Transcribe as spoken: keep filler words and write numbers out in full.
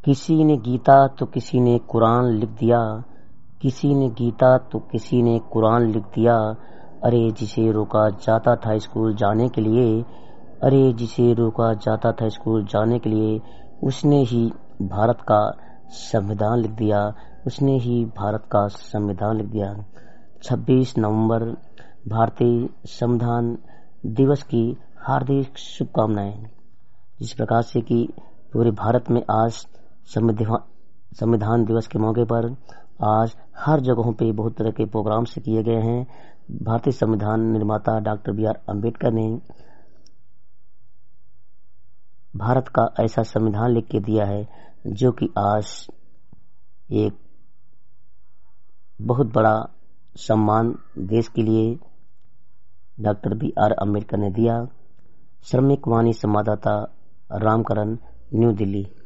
किसी ने गीता तो किसी ने कुरान लिख दिया, किसी ने गीता तो किसी ने कुरान लिख दिया। अरे जिसे रोका जाता था स्कूल जाने के लिए, अरे जिसे रोका जाता था स्कूल जाने के लिए, उसने ही भारत का संविधान लिख दिया, उसने ही भारत का संविधान लिख दिया। छब्बीस नवंबर भारतीय संविधान दिवस की हार्दिक शुभकामनाएं। जिस प्रकार से कि पूरे भारत में आज संविधान दिवस के मौके पर आज हर जगहों पे बहुत तरह के प्रोग्राम से किए गए हैं। भारतीय संविधान निर्माता डॉक्टर बी आर अम्बेडकर ने भारत का ऐसा संविधान लिख के दिया है जो कि आज एक बहुत बड़ा सम्मान देश के लिए डॉक्टर बी आर अम्बेडकर ने दिया। श्रमिक वाणी संवाददाता रामकरण, न्यू दिल्ली।